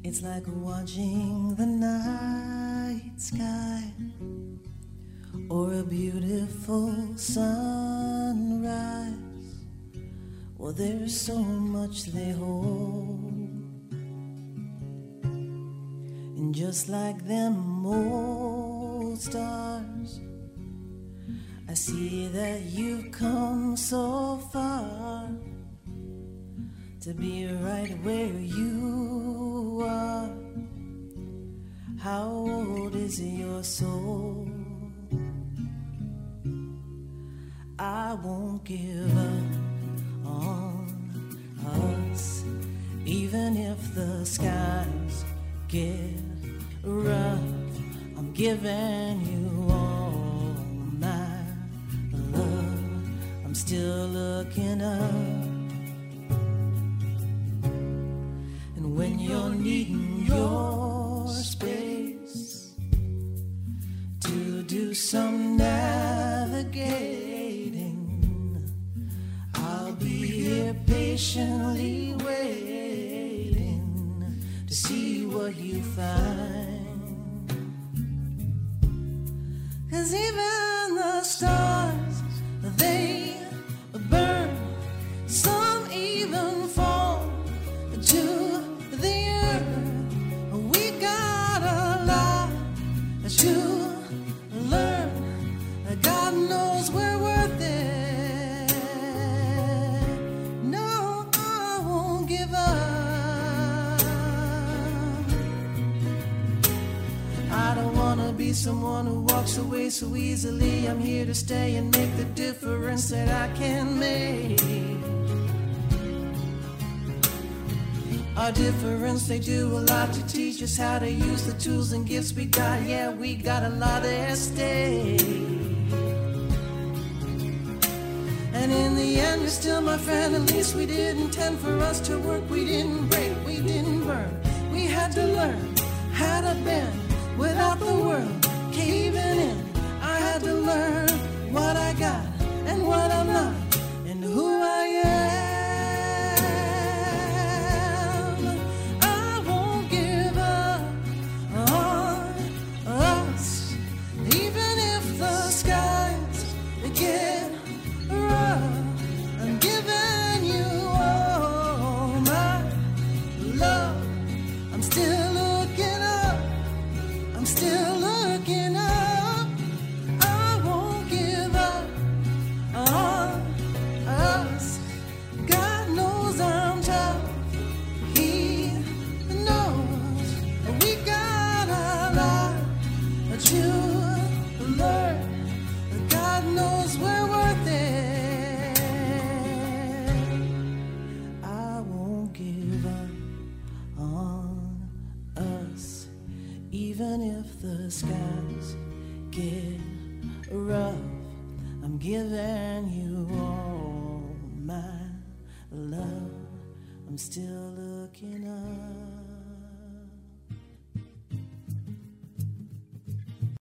It's like watching the night sky or a beautiful sunrise. Well, there's so much they hold, and just like them old stars, I see that you've come so far to be right where you are. How old is your soul? I won't give up on us, even if the skies get rough. I'm giving you all my love. I'm still looking up. And when you're needing your space to do some navigating, I'll be here patiently waiting to see what you find. 'Cause even the stars, they burn, some even fall to the earth. We got a lot to learn. God knows we're worth it. No, I won't give up. I don't wanna be someone who walks away so easily. I'm here to stay and make the difference that I can make. Our difference, they do a lot to teach us how to use the tools and gifts we got. Yeah, we got a lot at stake. And in the end, you're still my friend. At least we didn't intend for us to work. We didn't break, we didn't burn. We had to learn how to bend without the world caving in. I had to learn what I got and what I'm not and who I am. Even if the skies get rough, I'm giving you all my love. I'm still looking up.